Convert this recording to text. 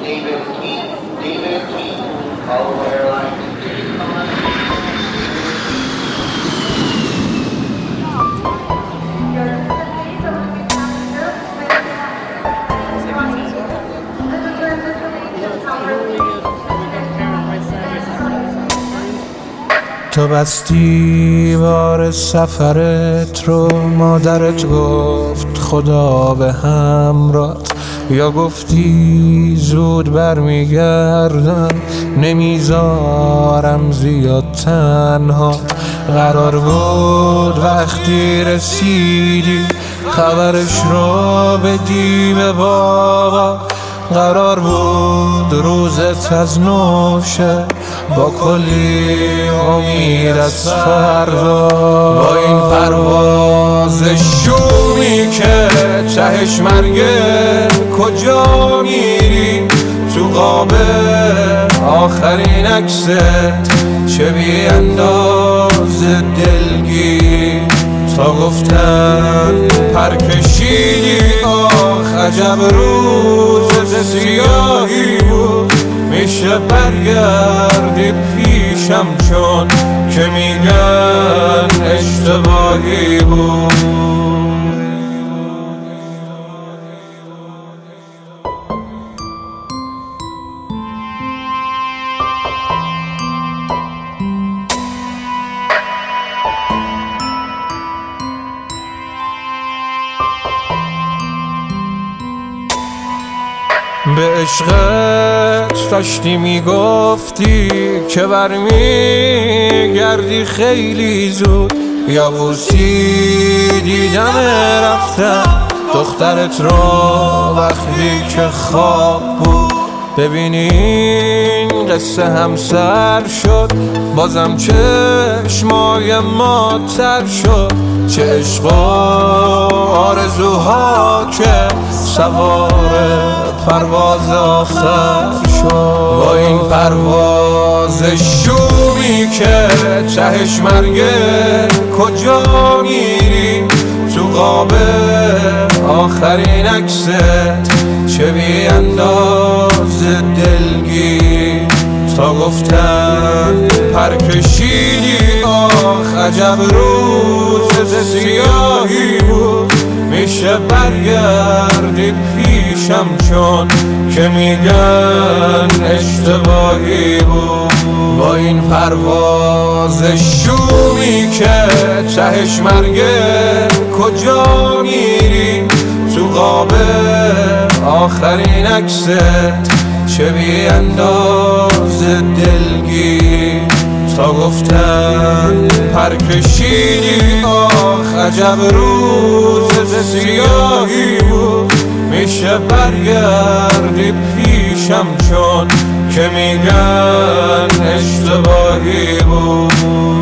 تو بستی بار سفرت رو، مادرت گفت خدا به همراهت، یا گفتی زود برمیگردم نمیذارم زیاد تنها. قرار بود وقتی رسیدی خبرش رو بدی به بابا، قرار بود روزت از نو شه با کلی امید از فردا. با این پرواز شومی که تهش مرگه کجا میری؟ تو قاب آخرین عکست چه بی انداز دلگیر، تا گفتن پرکشیدی آخ عجب روز سیاهی بود. میشه برگردی پیشم چون که میگن اشتباهی بود. به عشقت داشتی میگفتی که برمیگردی خیلی زود، یا بوسی دیدم رفتم دخترت رو وقتی که خواب بود. ببینین قصه همسر شد، بازم چشمای ما تر شد. چه عشق و آرزوها که سوار پرواز آخر شد. با این پرواز شومی که تهش مرگه کجا میری؟ تو قاب آخرین عکست چه بی انداز دلگیر، تا گفتن پرکشیدی آخ عجب روز سیاهی بود. میشه برگردی پیشم چون که میگن اشتباهی بود. با این پرواز شومی که تهش مرگه کجا میری؟ تو قاب آخرین عکست چه بی انداز دلگیر، تا گفتن پرکشیدی آخ عجب روز سیاهی بود. میشه برگردی پیشم چون که میگن اشتباهی بود.